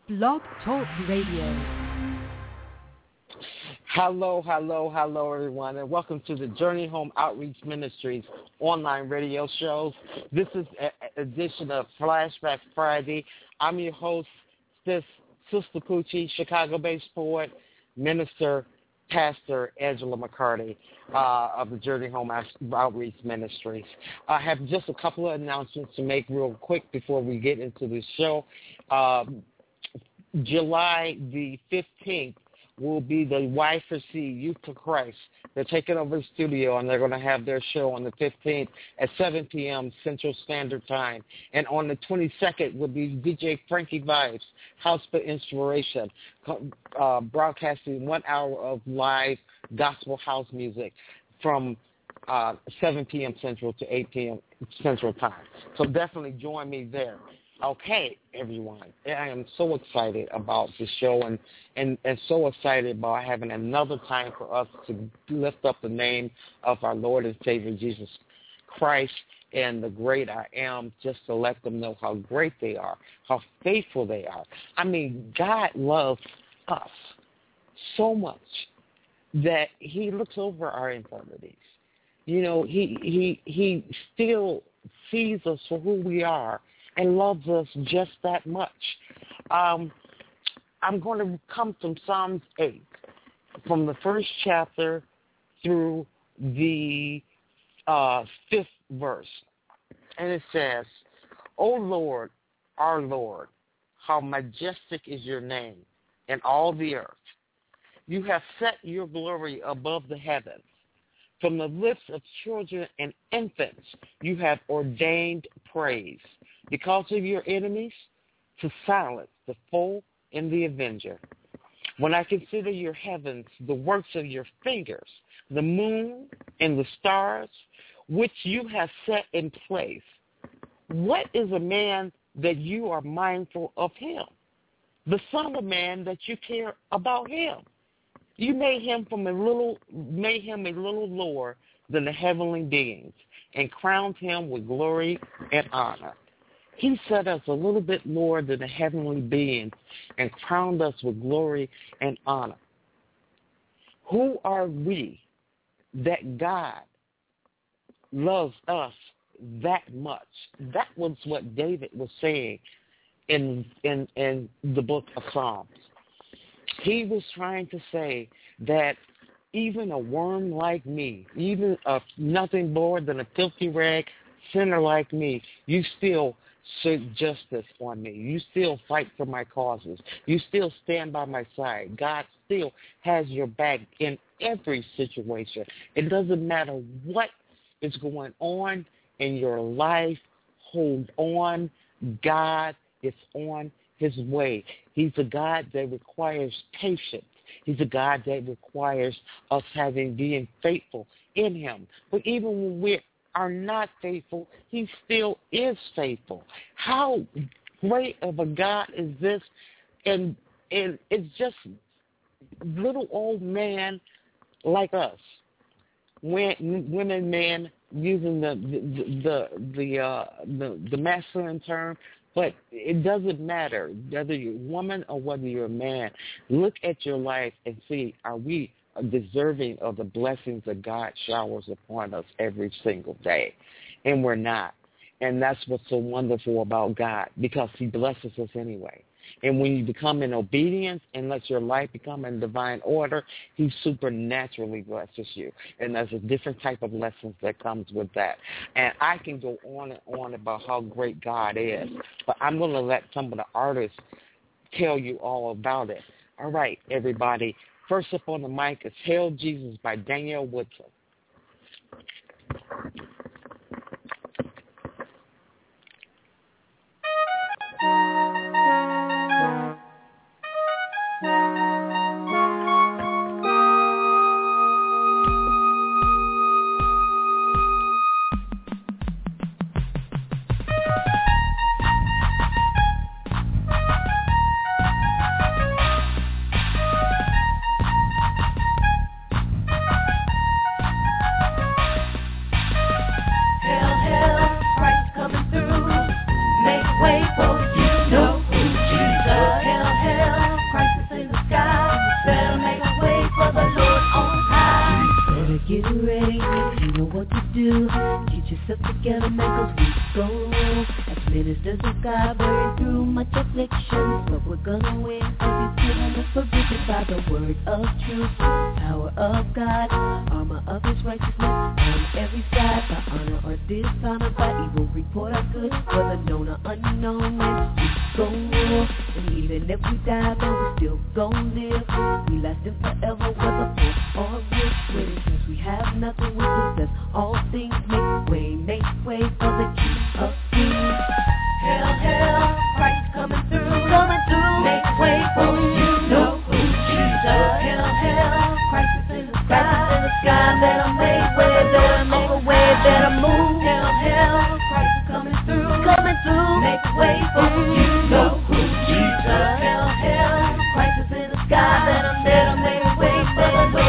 Blog Talk Radio. Hello, everyone, and welcome to the Journey Home Outreach Ministries online radio shows. This is an edition of Flashback Friday. I'm your host, Sister Poochie, Chicago-based poet, minister, Pastor Angela McCarty of the Journey Home Outreach Ministries. I have just a couple of announcements to make real quick before we get into the show. July the 15th will be the Y4C Youth for Christ. They're taking over the studio, and they're going to have their show on the 15th at 7 p.m. Central Standard Time. And on the 22nd will be DJ Frankie Vibes, House for Inspiration, broadcasting 1 hour of live gospel house music from 7 p.m. Central to 8 p.m. Central Time. So definitely join me there. Okay, everyone, I am so excited about the show and so excited about having another time for us to lift up the name of our Lord and Savior Jesus Christ and the great I am, just to let them know how great they are, how faithful they are. I mean, God loves us so much that he looks over our infirmities. You know, he still sees us for who we are and loves us just that much. I'm going to come from Psalms 8, from the first chapter through the 5th verse. And it says, O Lord, our Lord, how majestic is your name in all the earth. You have set your glory above the heavens. From the lips of children and infants, you have ordained praise. Because of your enemies, to silence the foe and the avenger. When I consider your heavens, the works of your fingers, the moon and the stars, which you have set in place, what is a man that you are mindful of him? The Son of Man that you care about him. You made him a little lower than the heavenly beings and crowned him with glory and honor. He set us a little bit lower than the heavenly beings and crowned us with glory and honor. Who are we that God loves us that much? That was what David was saying in the book of Psalms. He was trying to say that even a worm like me, even nothing more than a filthy rag sinner like me, you still seek justice on me. You still fight for my causes. You still stand by my side. God still has your back in every situation. It doesn't matter what is going on in your life. Hold on. God is on his way. He's a God that requires patience. He's a God that requires us being faithful in him. But even when we are not faithful, he still is faithful. How great of a God is this? And it's just little old man like us, women, man, using the masculine term. But it doesn't matter whether you're a woman or whether you're a man. Look at your life and see, are we deserving of the blessings that God showers upon us every single day? And we're not. And that's what's so wonderful about God, because he blesses us anyway. And when you become in obedience and let your life become in divine order, he supernaturally blesses you. And there's a different type of lessons that comes with that. And I can go on and on about how great God is, but I'm going to let some of the artists tell you all about it. All right, everybody. First up on the mic is Hail Jesus by Danielle Woodson. together, man, 'cause we go as ministers of God, wearing through much affliction. But we're gonna win, 'cause He's given us provision by the word of truth, power of God, armor of His righteousness on every side. By honor or dishonor, by evil report or good, whether known or unknown, man, we go. And even if we die, man, we still gon' live. We lasting forever, whether poor or rich. With since we have nothing, we possess all things. Make way for the King of Kings. Hail, hail, Christ coming through. Make way for you know who Jesus. Hail, hail, Christ is in the sky. Let Him make way, let Him make a way, let Him move. Hail, hail, Christ is coming through. Make way for you know who Jesus. Hail, hail, Christ is in the sky. Let Him make a way, let Him make a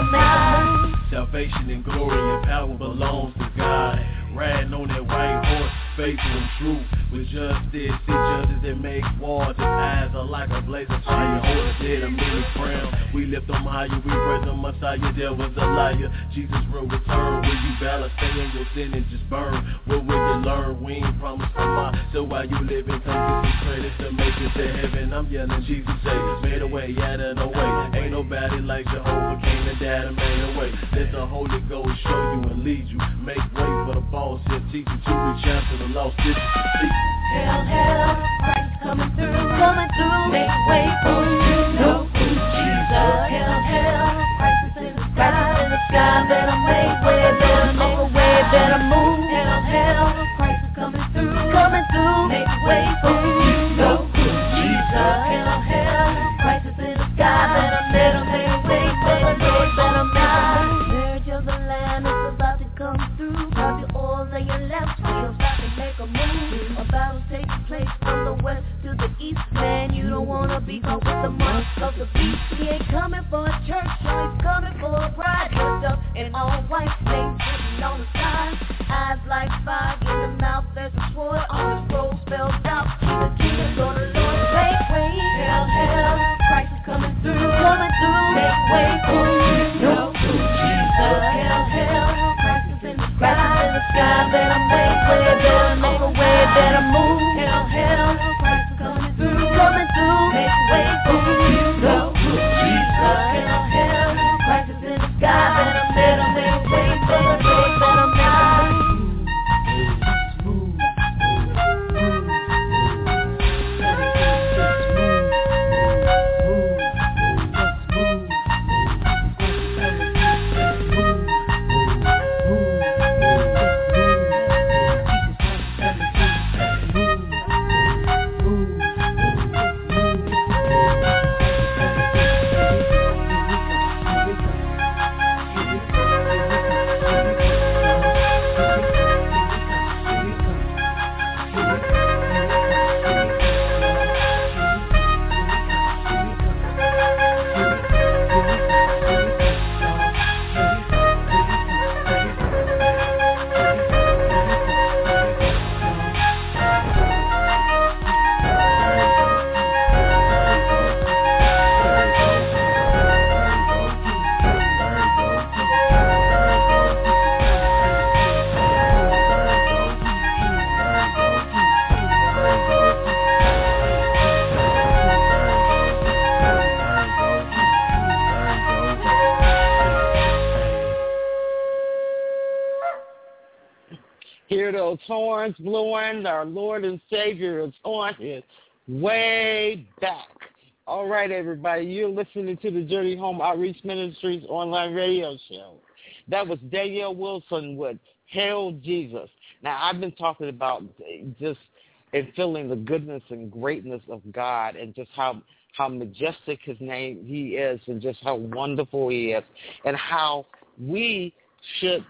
move. Salvation and glory and power belongs to God. Riding on that white horse, faithful and true, with justice, see judges that make wars. His eyes are like a blaze of fire, hold the dead and many crown. We lift them higher, we praise the Messiah, there was a liar. Jesus will return, will you battle, stay in your sin and just burn? What will you learn? We ain't promised tomorrow, so while you living, come get some credit to make it to heaven. I'm yelling Jesus say, made a way out of the way. Ain't nobody like Jehovah, came and died and made a way. Let the Holy Ghost show you and lead you, make way for the boss, and teach you to reach out to the lost. This is the secret. Hail, hail, Christ coming through. Make way for you know who Jesus. Hail, hail, Christ is in the sky. Let Him make way, let Him make a way, let Him move. Hail, hail, Christ is coming through. Make way for you know who Jesus. Hail, hail, Christ is in the sky. Let Him make a way, let Him make a move. Marriage of the Lamb is about to come through. Grab your oil and your left wheel, stop and make a move. A battle taking place from the west to the east. Man, you don't wanna be caught with the mark of the beast. He ain't coming for a church, no, He's coming for a bride. Dressed up in all white, names written on the side. Eyes like fire, in the mouth there's a sword. On His scroll spelled out, He's the King of Lord. Make way, hail, hail, Christ is coming through. Make way for you know who Jesus. Hail, hail, Christ is in the sky. Let Him make way, let Him make a way, let Him move. Hail, hail, Christ is coming through. Make way for you know who Jesus. Hail, hail, Christ is in the sky. Let Him make way, let Him make a move. Hear those horns blowing. Our Lord and Savior is on His way back. All right, everybody, you're listening to the Journey Home Outreach Ministries online radio show. That was Danielle Wilson with Hail Jesus. Now, I've been talking about just and feeling the goodness and greatness of God and just how majestic His name He is and just how wonderful He is and how we should,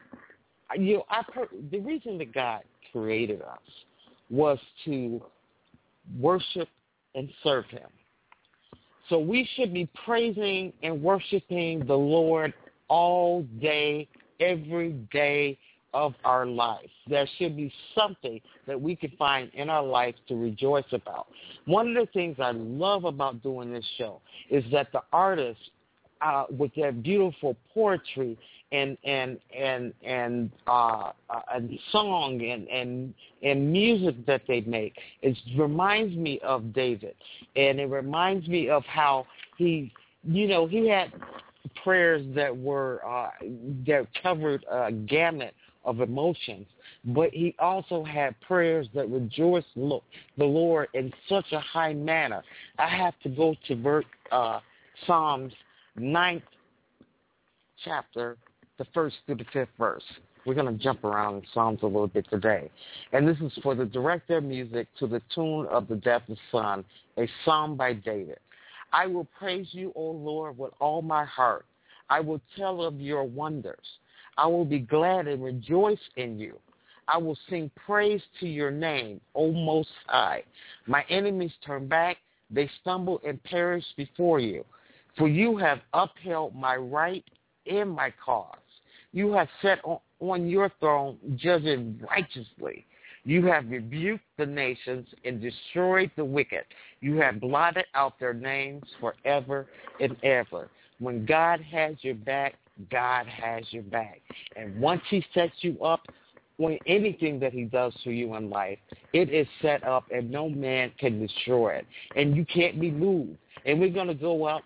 the reason that God created us was to worship and serve Him. So we should be praising and worshiping the Lord all day, every day of our life. There should be something that we can find in our life to rejoice about. One of the things I love about doing this show is that the artists, with their beautiful poetry song and music that they make. It reminds me of David, and it reminds me of how he had prayers that were that covered a gamut of emotions, but he also had prayers that rejoiced the Lord in such a high manner. I have to go to Psalms 9th chapter, the 1st through the 5th verse. We're going to jump around in Psalms a little bit today. And this is for the director of music to the tune of the Death of Son, a psalm by David. I will praise you, O Lord, with all my heart. I will tell of your wonders. I will be glad and rejoice in you. I will sing praise to your name, O Most High. My enemies turn back. They stumble and perish before you. For you have upheld my right in my cause. You have set on your throne judging righteously. You have rebuked the nations and destroyed the wicked. You have blotted out their names forever and ever. When God has your back, God has your back. And once he sets you up, when anything that he does for you in life, it is set up and no man can destroy it. And you can't be moved. And we're going to go up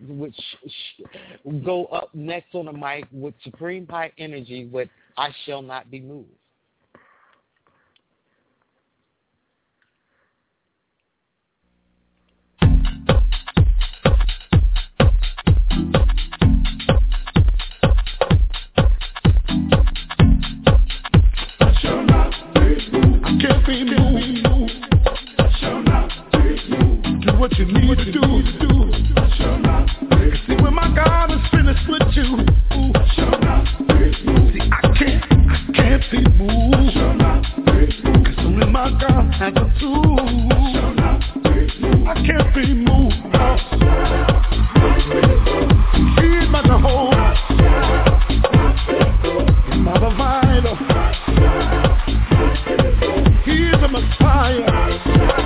next on the mic with Supreme High Energy with I Shall Not Be Moved. What you need to do. See, when my God is finished with you, see, I can't be moved. 'Cause only my God has the tools. I can't be moved. He's my Jehovah. He's my provider. He's the Messiah.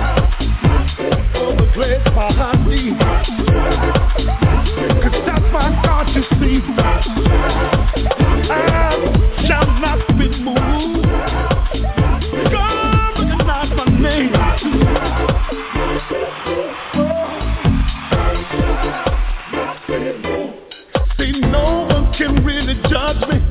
Place my heart deep, 'cause that's my God, you see. I shall not be moved. God recognize my name. See, no one can really judge me.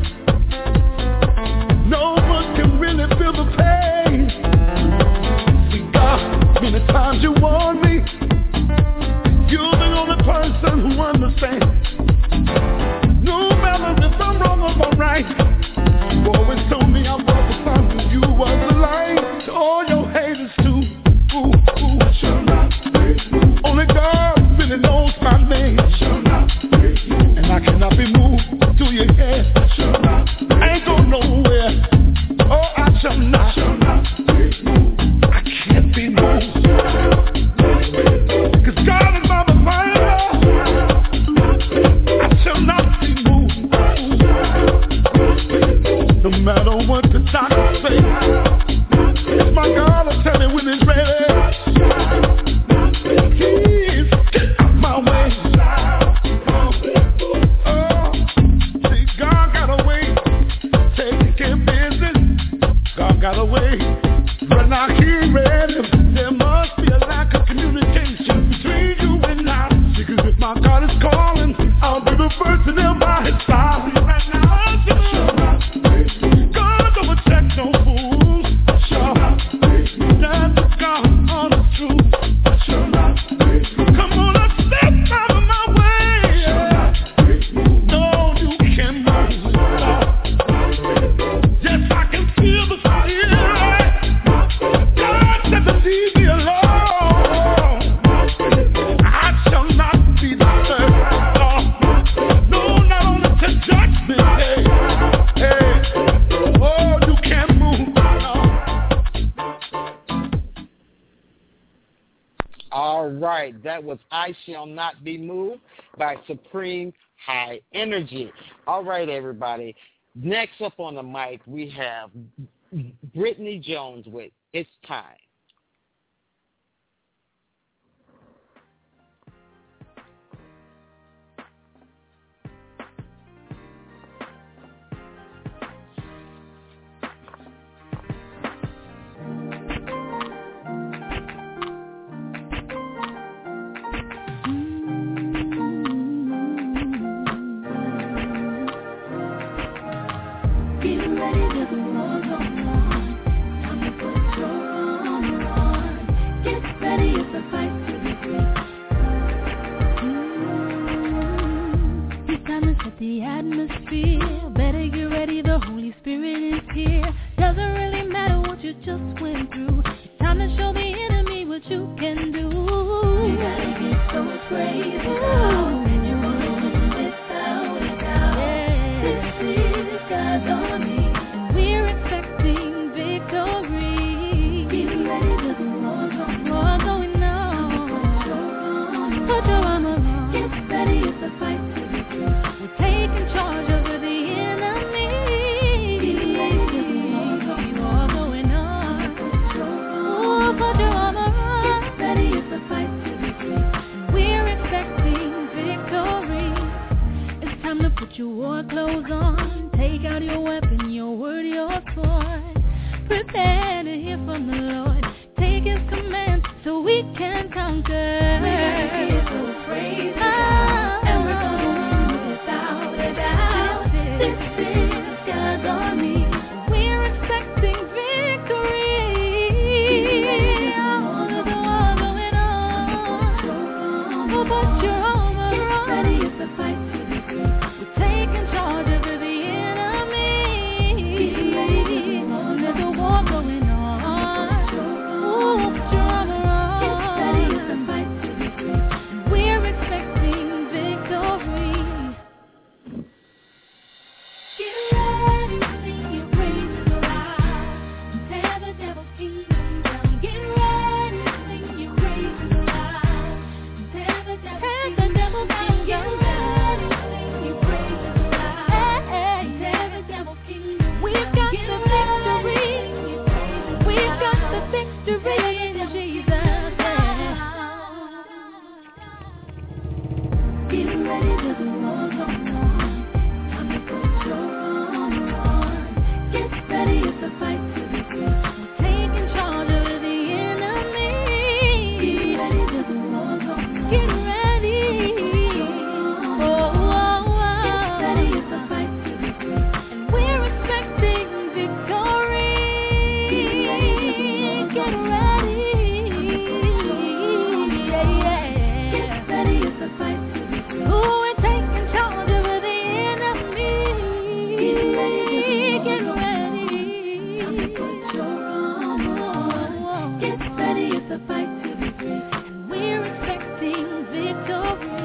No one can really feel the pain. See, God, many times you warn me. You're the only person who understands. No matter if I'm wrong or I'm right, you always told me I was the sun and you was the light. To all your haters too. Only God really knows my name. And I cannot be moved to your head. I ain't going nowhere. Oh, I shall not. I can't be moved. 'Cause God is my provider. I shall not be moved. No matter what the doctors say, it's my God will tell me when it's ready. Please get out my way. Oh, see, God got a way, taking care of business. God got a way, when I hear it, there must be a lack of communication between you and I. Because if my God is calling, I'll be the first to kneel by his side. Right now, God don't protect no fools. That's God on the truth. Come on, let's step out of my way. No, you can't move. Yes, I can feel the spirit. God said to leave me alone. I shall not be disturbed. No, not on the judgment day. Hey, oh, you can't move. No. All right, that was I Shall Not Be Moved by Supreme High Energy. All right, everybody. Next up on the mic, we have Brittany Jones with It's Time. is the fight to the truth. We're taking charge over the enemy. War going on. Ooh, put your armor on. Get ready, it's the fight to the truth. We're expecting victory. It's time to put your war clothes on. Take out your weapon, your word, your sword. Prepare to hear from the Lord. Take His command so we can conquer. We're here to praise God, and we're gonna win without a doubt. This is God's army. We're expecting victory. All of the war going on. We'll put your armor on. Get ready, it's the fight to the truth. We're taking charge over the enemy. There's a war going on. Ooh, put your armor on. Get ready, it's the fight to the truth. We're expecting victory. Get ready, sing your praises aloud. Tear the devil's kingdom down. Get ready, sing your praises aloud. Tear the devil's kingdom down. Get ready, sing your praises aloud. Tear the devil's kingdom down. We've got the victory. We've got the victory in Jesus' name. Get ready, there's a war going on. Time to put your armor on. Get ready, it's a fight to the truth. We're taking charge over the enemy. Get ready, there's a war going on. Get ready. Oh, get ready, it's a fight to the truth. And we're expecting victory. Get ready. Yeah, yeah. Get ready, it's a fight to the truth. Ooh, we're taking charge over the enemy. Get ready. Get ready. Time to put your armor on. Get ready, it's a fight to the truth. And we're expecting victory.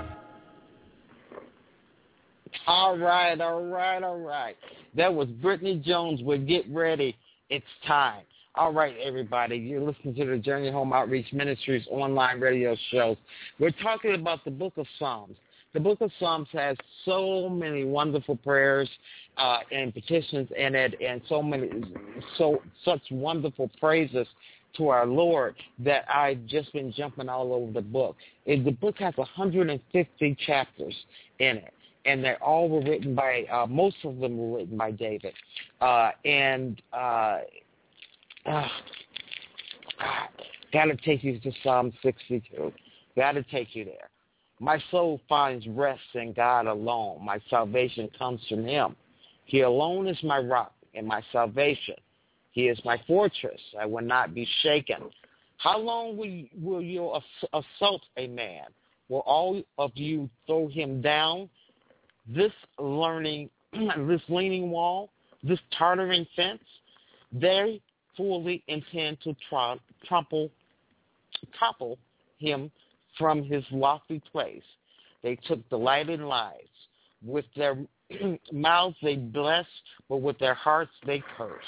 All right. That was Brittany Jones with Get Ready, It's Time. All right, everybody, you're listening to the Journey Home Outreach Ministries online radio show. We're talking about the book of Psalms. The book of Psalms has so many wonderful prayers and petitions in it, and such wonderful praises to our Lord that I've just been jumping all over the book. The book has 150 chapters in it, and they all were written by, most of them were written by David. Got to take you to Psalm 62. Got to take you there. My soul finds rest in God alone. My salvation comes from Him. He alone is my rock and my salvation. He is my fortress. I will not be shaken. How long will you assault a man? Will all of you throw him down? This leaning wall, this tottering fence, they fully intend to topple him from his lofty place. They took delight in lies. With their mouths they bless, but with their hearts they curse.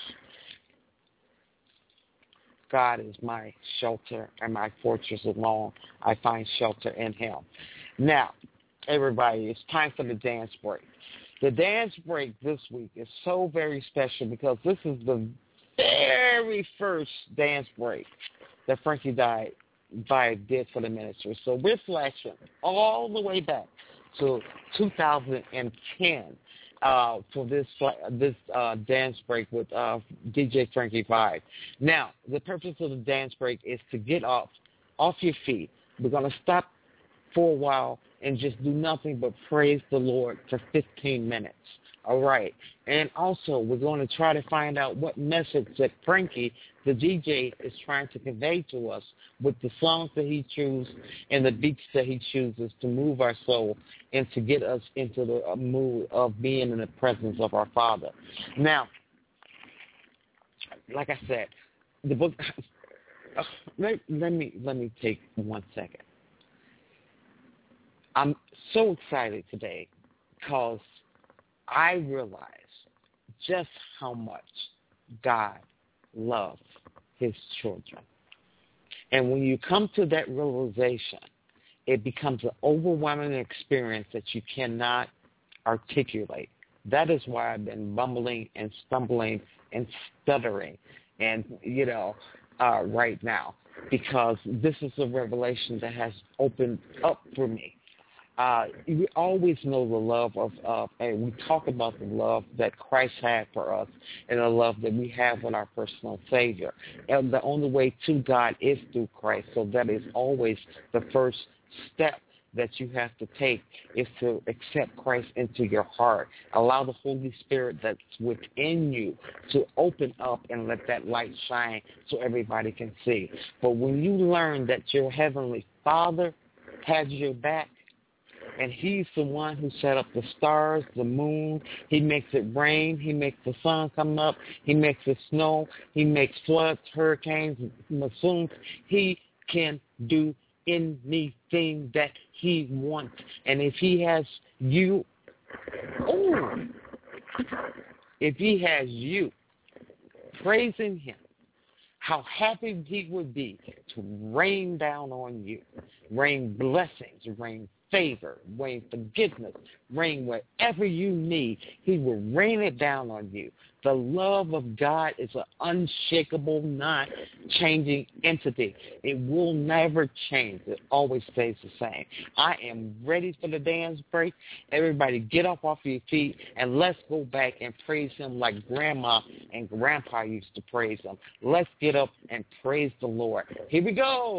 God is my shelter and my fortress alone. I find shelter in Him. Now, everybody, it's time for the dance break. The dance break this week is so very special because this is the very first dance break that Frankie did for the ministry. So we're flashing all the way back to 2010 for this dance break with DJ Frankie Vibe. Now, the purpose of the dance break is to get off your feet. We're going to stop for a while and just do nothing but praise the Lord for 15 minutes. All right. And also, we're going to try to find out what message that Frankie, the DJ, is trying to convey to us with the songs that he chooses and the beats that he chooses to move our soul and to get us into the mood of being in the presence of our Father. Now, like I said, the book. Let me take 1 second. I'm so excited today because I realize just how much God loves His children. And when you come to that realization, it becomes an overwhelming experience that you cannot articulate. That is why I've been bumbling and stumbling and stuttering, and right now, because this is a revelation that has opened up for me. We always know the love and we talk about the love that Christ had for us and the love that we have with our personal Savior. And the only way to God is through Christ. So that is always the first step that you have to take, is to accept Christ into your heart. Allow the Holy Spirit that's within you to open up and let that light shine so everybody can see. But when you learn that your Heavenly Father has your back, and He's the one who set up the stars, the moon, He makes it rain, He makes the sun come up, He makes it snow, He makes floods, hurricanes, monsoons. He can do anything that He wants. And if He has you, praising Him, how happy He would be to rain down on you, rain blessings, rain favor, rain forgiveness, rain whatever you need. He will rain it down on you. The love of God is an unshakable, not-changing entity. It will never change. It always stays the same. I am ready for the dance break. Everybody get up off your feet and let's go back and praise Him like Grandma and Grandpa used to praise Him. Let's get up and praise the Lord. Here we go.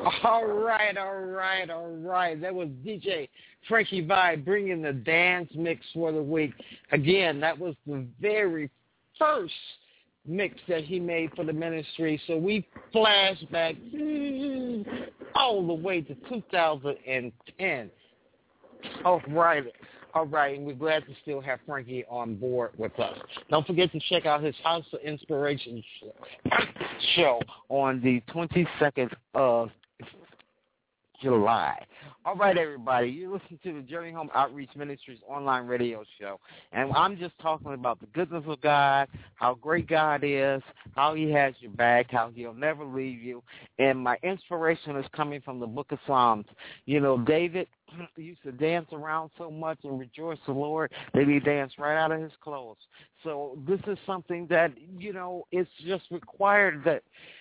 All right. That was DJ Frankie Vibe bringing the dance mix for the week. Again, that was the very first mix that he made for the ministry. So we flash back all the way to 2010. All right, and we're glad to still have Frankie on board with us. Don't forget to check out his House of Inspiration show on the 22nd of July. All right, everybody, you listen to the Journey Home Outreach Ministries online radio show, and I'm just talking about the goodness of God, how great God is, how he has your back, how he'll never leave you, and my inspiration is coming from the book of Psalms. You know, David used to dance around so much and rejoice the Lord that he danced right out of his clothes. So this is something that, you know, it's just required that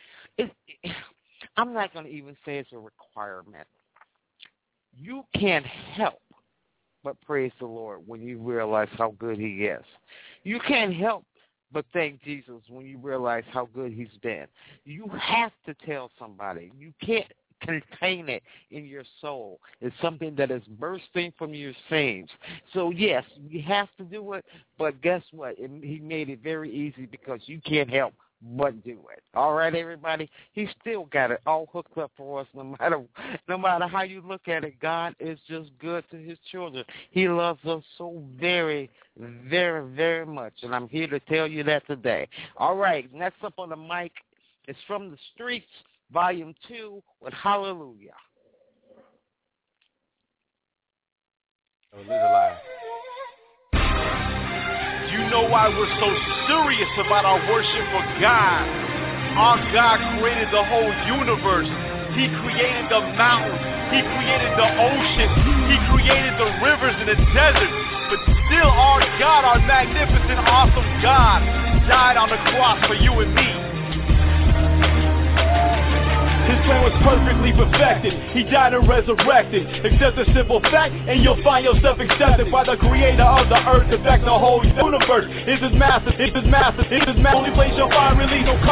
I'm not going to even say it's a requirement. You can't help but praise the Lord when you realize how good he is. You can't help but thank Jesus when you realize how good he's been. You have to tell somebody. You can't contain it in your soul. It's something that is bursting from your seams. So, yes, you have to do it, but guess what? He made it very easy because you can't help but do it. All right, everybody? He still got it all hooked up for us no matter how you look at it. God is just good to his children. He loves us so very, very, very much, and I'm here to tell you that today. All right, next up on the mic is From the Streets, Volume 2 with Hallelujah. Oh, leave it live. You know why we're so serious about our worship for God. Our God created the whole universe. He created the mountains. He created the ocean. He created the rivers and the desert. But still our God, our magnificent, awesome God, died on the cross for you and me. His plan was perfectly perfected. He died and resurrected. Accept the simple fact, and you'll find yourself accepted by the creator of the earth. In fact, the whole universe is his master. It's his master. It's his master. Only place you'll find relief, no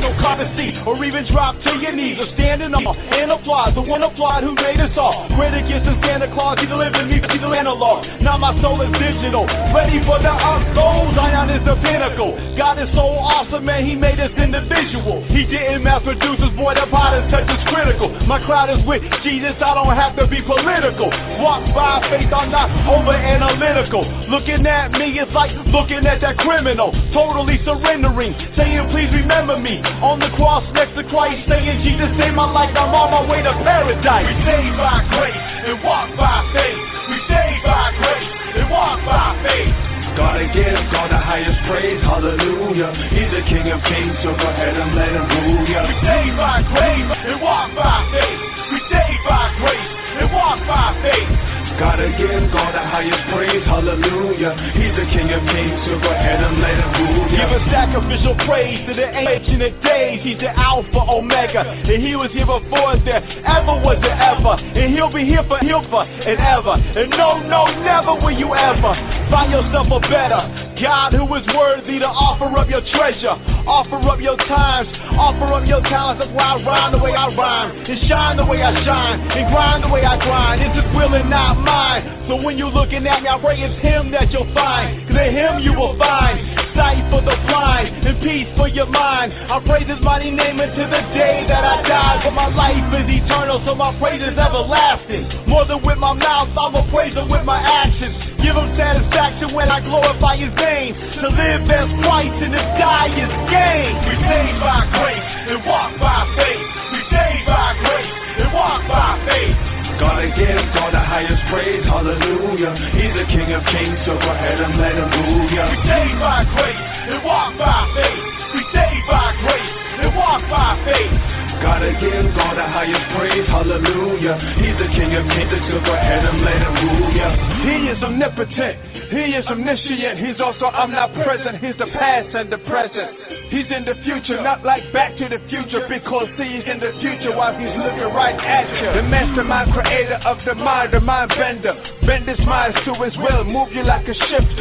see, or even drop to your knees, or standing up and applaud. The one applaud who made us all. Greater gifts than Santa Claus. He delivered me to the analog. Now my soul is digital, ready for the upload. Zion is the pinnacle. God is so awesome, man. He made us individual. He didn't mass produce us, boy. The pot touch is critical. My crowd is with Jesus, I don't have to be political. Walk by faith, I'm not over analytical. Looking at me, it's like looking at that criminal. Totally surrendering, saying please remember me. On the cross next to Christ, saying Jesus saved my life, I'm on my way to paradise. We saved by grace and walk by faith. We saved by grace and walk by faith. Gotta give God the highest praise, hallelujah. He's the King of Kings, so go ahead and let him rule ya. We saved by grace and walk by faith. We saved by grace and walk by faith. Gotta give God the highest praise, hallelujah. He's the King of Kings, so go ahead and let him rule ya. Give a sacrificial praise to the ancient of days. He's the Alpha, Omega, and he was here before there ever was there ever. And he'll be here for and ever. And no, never will you ever find yourself a better God who is worthy to offer up your treasure, offer up your times, offer up your talents. That's why I rhyme the way I rhyme, and shine the way I shine, and grind the way I grind. It's his will and not mine. So when you're looking at me, I pray it's him that you'll find, cause in him you will find sight for the blind and peace for your mind. I praise his mighty name until the day that I die. But my life is eternal, so my praise is everlasting. More than with my mouth, I'ma praise him with my actions. Give him satisfaction when I glorify his name. To live as Christ and to die is gain. We saved by grace and walk by faith. We saved by grace and walk by faith. Gotta give God the highest praise, hallelujah. He's the King of Kings, so go ahead and let him rule ya. We saved by grace and walk by faith. We saved by grace and walk by faith. Gotta give God the highest praise, hallelujah. He's the King of Kings, so go ahead and let him rule ya. He is omnipotent, he is omniscient, he's also omnipresent. He's the past and the present. He's in the future, not like Back to the Future, because he's in the future while he's looking right at you. The mastermind, creator of the mind bender. Bend his mind to his will, move you like a shifter.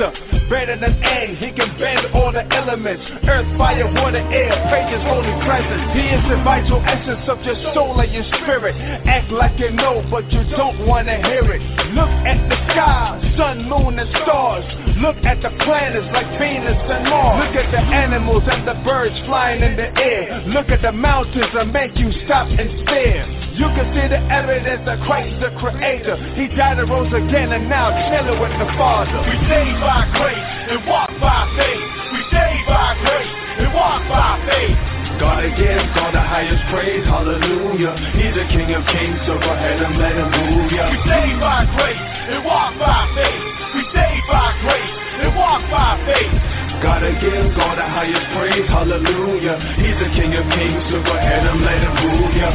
better than air. He can bend all the elements, earth, fire, water, air. Praise His holy presence. He is the vital essence of your soul and your spirit. Act like you know, but you don't want to hear it. Look at the sky, sun, moon, and stars. Look at the planets like Venus and Mars. Look at the animals and the birds flying in the air. Look at the mountains and make you stop and stare. You can see the evidence that Christ the Creator. He died and rose again and now chilling with the Father. We saved by grace and walk by faith. We saved by grace and walk by faith. God again, God the highest praise, hallelujah. He's the King of Kings, so go ahead and let Him move ya. We saved by grace and walk by faith. We saved by grace and walk by faith. God again, God the highest praise, hallelujah. He's the King of Kings, so go ahead and let Him move ya.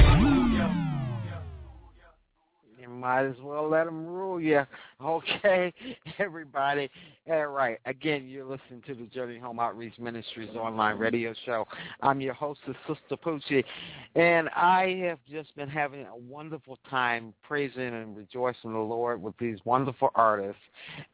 You might as well let Him rule you. Okay, everybody. All right. Again, you're listening to the Journey Home Outreach Ministries online radio show. I'm your hostess, Sister Poochie, and I have just been having a wonderful time praising and rejoicing the Lord with these wonderful artists,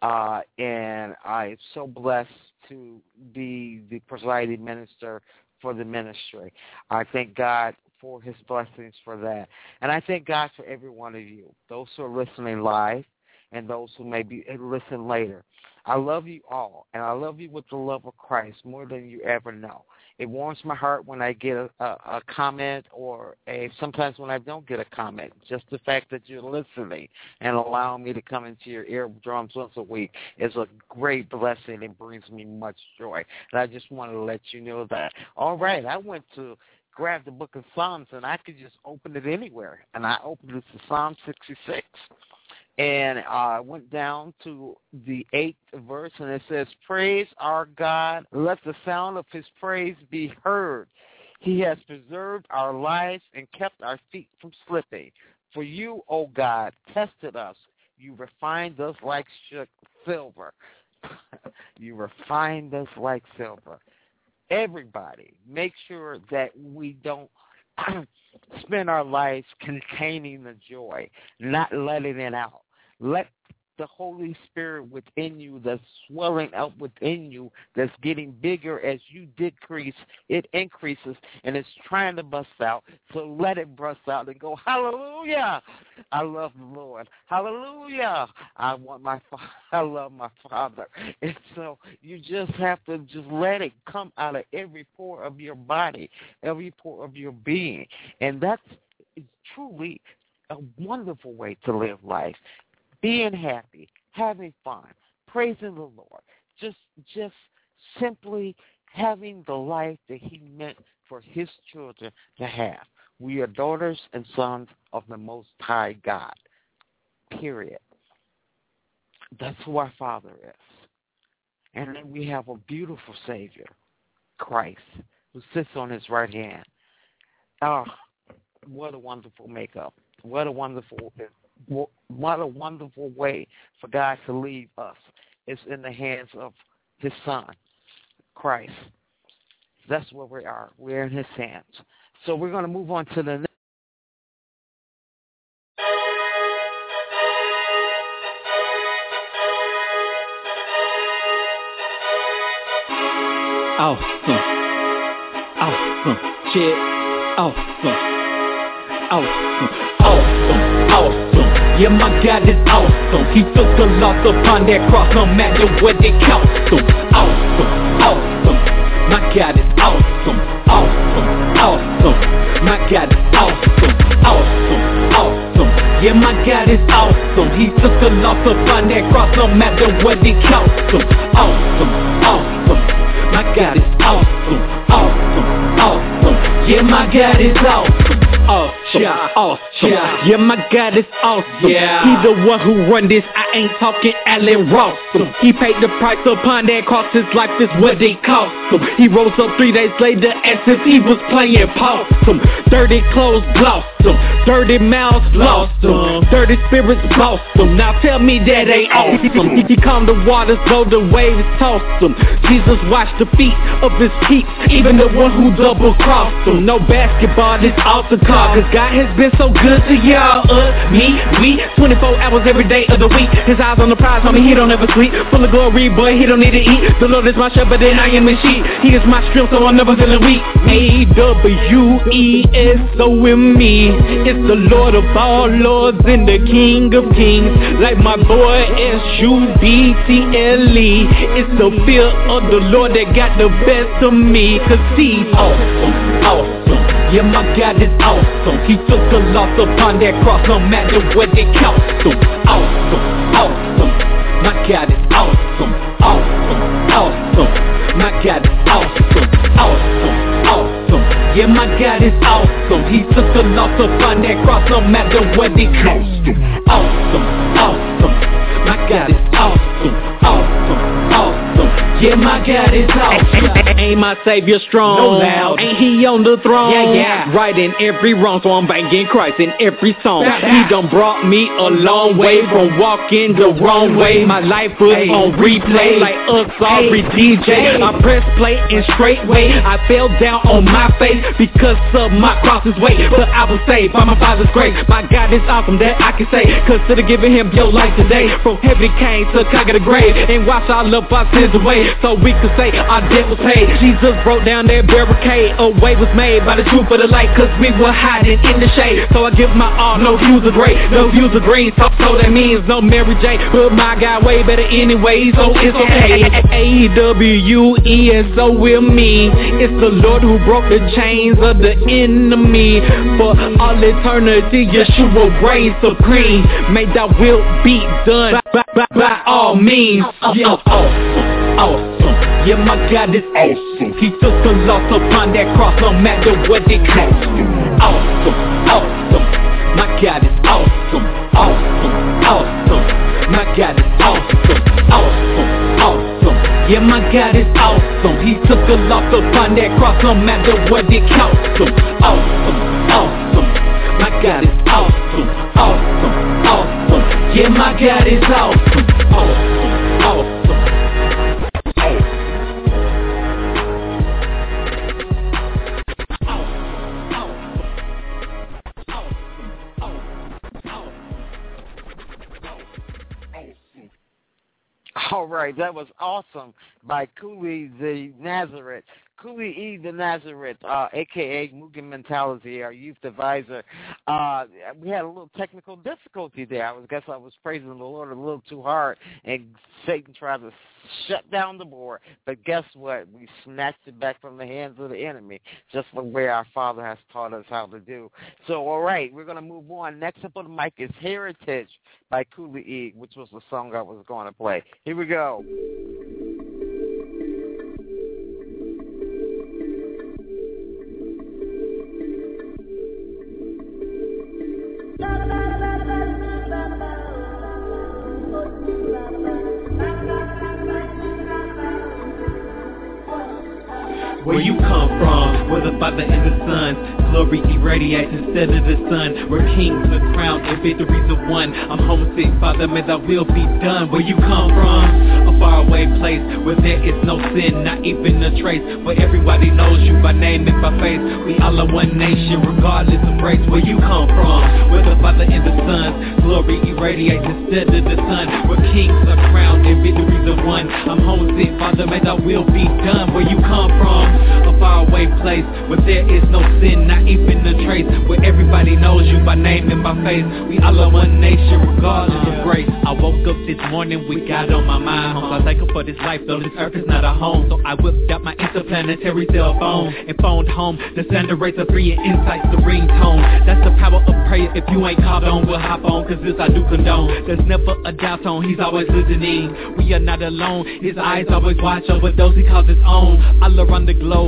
and I'm so blessed to be the presiding minister for the ministry. I thank God for His blessings for that, and I thank God for every one of you, those who are listening live and those who may be listen later. I love you all, and I love you with the love of Christ more than you ever know. It warms my heart when I get a comment or sometimes when I don't get a comment. Just the fact that you're listening and allowing me to come into your eardrums once a week is a great blessing and brings me much joy. And I just wanted to let you know that. All right, I went to grab the book of Psalms, and I could just open it anywhere. And I opened it to Psalm 66. And I went down to the 8th verse, and it says, "Praise our God. Let the sound of His praise be heard. He has preserved our lives and kept our feet from slipping. For you, O God, tested us. You refined us like silver." You refined us like silver. Everybody, make sure that we don't spend our lives containing the joy, not letting it out. Let the Holy Spirit within you that's swelling up within you, that's getting bigger as you decrease, it increases, and it's trying to bust out. So let it bust out and go, hallelujah. I love the Lord. Hallelujah. I love my Father. And so you just have to just let it come out of every pore of your body, every pore of your being. And that's truly a wonderful way to live life. Being happy, having fun, praising the Lord, just simply having the life that He meant for His children to have. We are daughters and sons of the Most High God, period. That's who our Father is. And then we have a beautiful Savior, Christ, who sits on His right hand. Oh, what a wonderful makeup. What a wonderful way for God to leave us. It's in the hands of His Son, Christ. That's where we are. We're in His hands. So we're going to move on to the next. Awesome. Shit. Awesome. Yeah, my God is awesome. He took the loss upon that cross, no matter what it cost him. Awesome. My God is awesome. My God is awesome. Yeah, my God is awesome. He took the loss upon that cross, no matter what it cost him. Awesome. My God is awesome. Yeah, my God is awesome. Yeah, my God is awesome. Yeah. He the one who run this. I ain't talking Allen Rawson. He paid the price upon that cross. His life is what it cost him. He rose up 3 days later as if he was playing possum. Dirty clothes blossom. Dirty mouths lost them, dirty spirits bossed them. Now tell me that ain't awesome. He calmed the waters, though the waves tossed them. Jesus washed the feet of his peeps, even the one who double-crossed them. No basketball, this altar call, cause God has been so good to y'all. Me, we, 24 hours every day of the week. His eyes on the prize, homie, he don't ever sleep. Full of glory, boy, he don't need to eat. The Lord is my shepherd and I am his sheep. He is my strength, so I'm never feeling weak. A-W-E-S-O in me. It's the Lord of all lords and the King of kings. Like my boy S-U-B-T-L-E. It's the fear of the Lord that got the best of me. Cause he's awesome, awesome. Yeah, my God is awesome. He took the loss upon that cross, no matter what it cost him. Awesome, awesome. My God is awesome, awesome, awesome. My God is awesome, awesome, awesome. Yeah, my God is awesome. He took the loss upon that cross, no matter what it cost him. Awesome, awesome. My God is awesome, awesome, awesome. Yeah, my God is awesome. Ain't my Savior strong? No loud. Ain't he on the throne? Yeah. Right in every wrong, so I'm banking Christ in every song. He done brought me a long way from walking the wrong way. My life was on replay like a sorry DJ. I press play and straightway I fell down on my face because of my cross's weight. But I was saved by my Father's grace. My God is awesome, that I can say. Consider giving him your life today. From heaven came to conquer the grave and wash all of our sins away, so we could say our debt was paid. Jesus broke down that barricade. A way was made by the truth of the light, cause we were hiding in the shade. So I give my all, no views of gray, no views of green. So that means no Mary J, but my God way better anyway, so it's okay. A-W-E-S-O with me. It's the Lord who broke the chains of the enemy. For all eternity, Yeshua reigns supreme. May thy will be done by all means. Yeah, awesome, awesome. Yeah, my God is awesome. He took the loss upon that cross, no matter what it cost him. Awesome, awesome. My God is awesome, awesome, awesome. My God is awesome, awesome, awesome. Yeah, my God is awesome. He took the loss upon that cross, no matter what it cost him. Awesome, awesome. My God is awesome, awesome, awesome. Yeah, my God is awesome, awesome, awesome. All right, that was awesome by Cooley the Nazareth. Cooley E. the Nazareth, a.k.a. Mugen Mentality, our youth advisor. We had a little technical difficulty there. I guess I was praising the Lord a little too hard, and Satan tried to shut down the board. But guess what? We snatched it back from the hands of the enemy, just the way our Father has taught us how to do. So, all right, we're going to move on. Next up on the mic is Heritage by Cooley E., which was the song I was going to play. Here we go. Where you come from, where the Father and the Son, glory irradiates instead of the sun. Where kings are crowned and victories are won. I'm homesick, Father, may thy will be done. Where you come from, a faraway place where there is no sin, not even a trace. Where everybody knows you by name and by face. We all are one nation, regardless of race. Where you come from, where the Father and the Son, glory irradiates instead of the sun. Where kings are crowned and victories are won. I'm homesick, Father, may thy will be done. Where you come from, a faraway place where there is no sin, not even a trace. Where everybody knows you by name and by face. We all are one nation, regardless of race. I woke up this morning, we got on my mind. Homes, I thankful for this life, though this earth is not a home. So I whipped out my interplanetary cell phone and phoned home. The standard rates are free and insights the ringtone. That's the power of prayer. If you ain't called on, we'll hop on, cause this I do condone. There's never a doubt on, he's always listening. We are not alone, his eyes always watch over those he calls his own. All around the globe, from A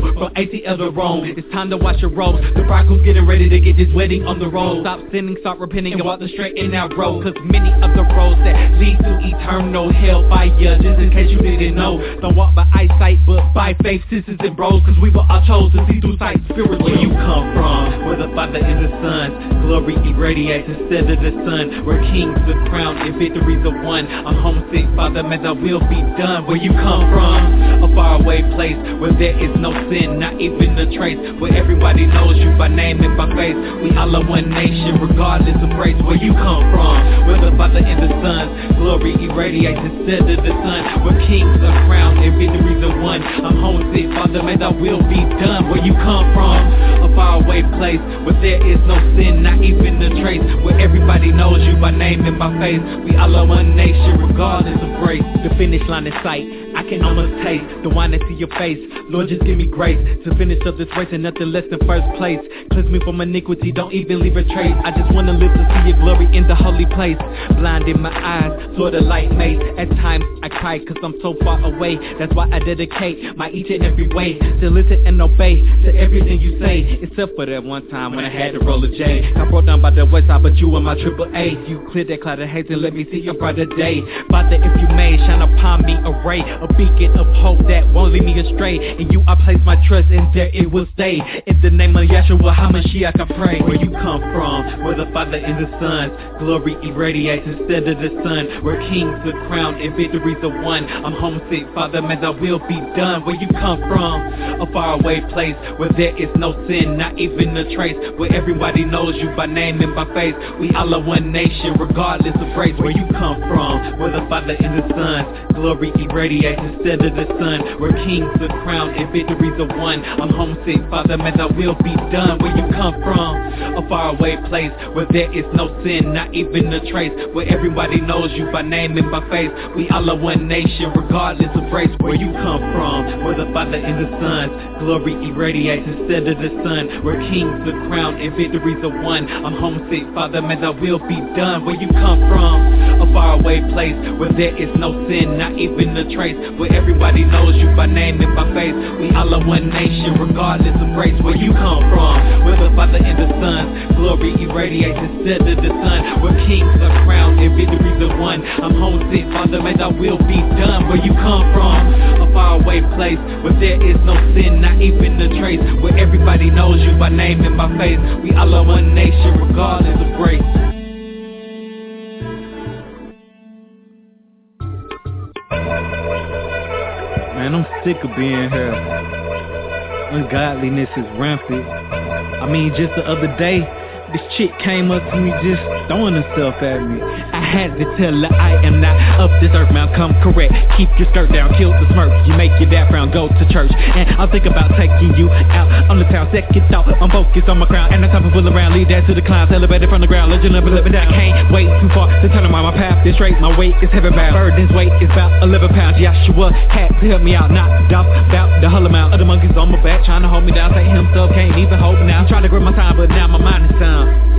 Stacy Elder Rome. It's time to wash your robes. The bridegroom's getting ready to get this wedding on the road. Stop sinning, start repenting, and walk the straight and narrow road. Cause many of the roads that lead to eternal hellfire, just in case you didn't know, don't walk by eyesight but by faith, sisters and bros. Cause we were all chosen to see through sight spiritually. Where you come from, where the Father and the Son glory irradiates instead of the sun. Where kings are crowned and victories are won. I'm homesick, Father, man, thy will be done. Where you come from, a faraway place where there is no sin, not even a trace. Where everybody knows you by name and by face. We all are one nation, regardless of race. Where you come from, where the Father and the Son glory irradiates instead of the sun. Where kings are crowned and victories are won. I'm homesick, Father, may thy will be done. Where you come from, a faraway place where there is no sin, not even a trace. Where everybody knows you by name and by face. We all are one nation, regardless of race. The finish line in sight, I can almost taste the wine that's in your face. Lord, just give me grace to finish up this race and nothing less than first place. Cleanse me from iniquity, don't even leave a trace. I just wanna live to see your glory in the holy place. Blind in my eyes, so the light maze. At times I cry cause I'm so far away. That's why I dedicate my each and every way to listen and obey to everything you say. Except for that one time when I had to roll a J. Got brought down by the west side, but you were my triple A. You cleared that cloud of haze and let me see your brighter day. Father, if you may, shine upon me a ray, a beacon of hope that won't lead me astray. In you I place my trust and there it will stay. In the name of Yeshua HaMashiach I pray. Where you come from, where the Father and the Son glory irradiates instead of the sun. Where kings are crowned and victories are won. I'm homesick, Father, may thy will be done. Where you come from, a faraway place where there is no sin, not even a trace. Where everybody knows you by name and by face. We all are one nation, regardless of race. Where you come from, where the Father and the Son glory irradiates instead of the sun. Where kings are crowned and victories are won. I'm homesick, Father, may thy will be done. Where you come from, a faraway place where there is no sin, not even a trace. Where everybody knows you by name and by face. We all are one nation, regardless of race. Where you come from, where the Father and the Son glory irradiates instead of the sun. Where kings are crowned and victories are won. I'm homesick, Father, may thy will be done. Where you come from, a faraway place where there is no sin, not even a trace. Where everybody knows you by name and by face. We all are one nation, regardless of race. Where you come from, where the Father and the Son glory irradiates instead of the sun. Where kings are crowned and victories are won. I'm homesick, Father, may thy will be done. Where you come from, a faraway place where there is no sin, not even a trace. Where everybody knows you by name and by face. We all are one nation, regardless of race. Man, I'm sick of being here. Ungodliness is rampant. I mean, just the other day, this chick came up to me just throwing herself at me. I had to tell her I am not of this earth, man, come correct. Keep your skirt down, kill the smirk. You make your background, go to church. And I'll think about taking you out on the town. Second thought, I'm focused on my crown. And the time to fool around, lead that to the clouds. Elevated from the ground, legend up and living down. Can't wait too far to tell them why my path is straight. My weight is heavy bound. Burden's weight is about 11 pounds. Yeshua had to help me out, knocked off about the whole amount of the monkeys on my back, trying to hold me down. Say himself can't even hold me now. Trying to grip my time, but now my mind is down.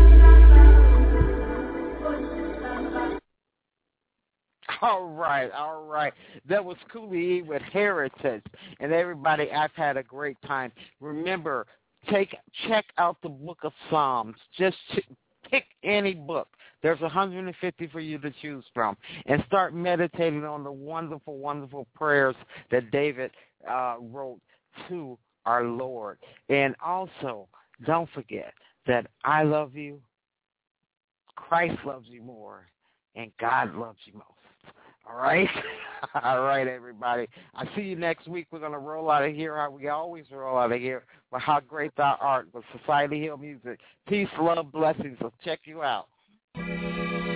All right. That was Cooley E with Heritage. And everybody, I've had a great time. Remember, check out the book of Psalms. Just pick any book. There's 150 for you to choose from. And start meditating on the wonderful, wonderful prayers that David wrote to our Lord. And also, don't forget that I love you, Christ loves you more, and God loves you most. All right? All right, everybody. I'll see you next week. We're going to roll out of here how we always roll out of here with How Great Thou Art with Society Hill Music. Peace, love, blessings. I'll check you out.